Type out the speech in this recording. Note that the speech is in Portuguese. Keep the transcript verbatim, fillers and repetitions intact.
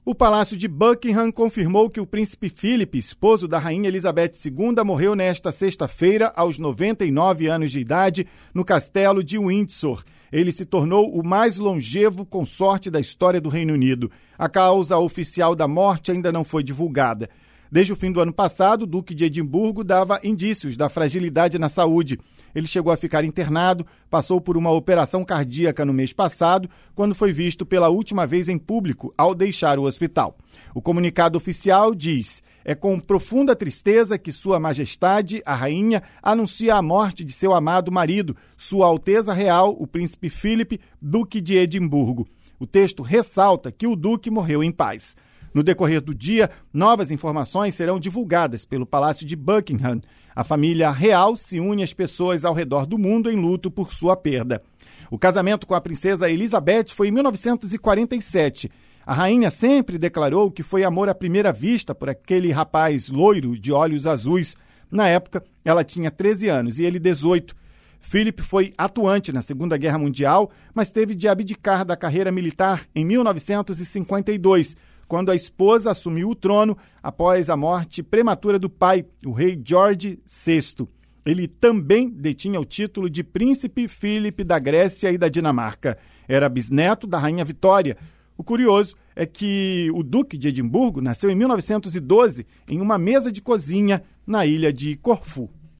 O Palácio de Buckingham confirmou que o príncipe Philip, esposo da rainha Elizabeth segunda, morreu nesta sexta-feira, aos noventa e nove anos de idade, no castelo de Windsor. Ele se tornou o mais longevo consorte da história do Reino Unido. A causa oficial da morte ainda não foi divulgada. Desde o fim do ano passado, o Duque de Edimburgo dava indícios da fragilidade na saúde. Ele chegou a ficar internado, passou por uma operação cardíaca no mês passado, quando foi visto pela última vez em público ao deixar o hospital. O comunicado oficial diz: é com profunda tristeza que Sua Majestade, a Rainha, anuncia a morte de seu amado marido, Sua Alteza Real, o Príncipe Philip, Duque de Edimburgo. O texto ressalta que o Duque morreu em paz. No decorrer do dia, novas informações serão divulgadas pelo Palácio de Buckingham. A família real se une às pessoas ao redor do mundo em luto por sua perda. O casamento com a princesa Elizabeth foi em mil novecentos e quarenta e sete. A rainha sempre declarou que foi amor à primeira vista por aquele rapaz loiro de olhos azuis. Na época, ela tinha treze anos e ele dezoito. Philip foi atuante na Segunda Guerra Mundial, mas teve de abdicar da carreira militar em mil novecentos e cinquenta e dois, quando a esposa assumiu o trono após a morte prematura do pai, o rei George sexto. Ele também detinha o título de Príncipe Philip da Grécia e da Dinamarca. Era bisneto da Rainha Vitória. O curioso é que o Duque de Edimburgo nasceu em mil novecentos e doze em uma mesa de cozinha na ilha de Corfu.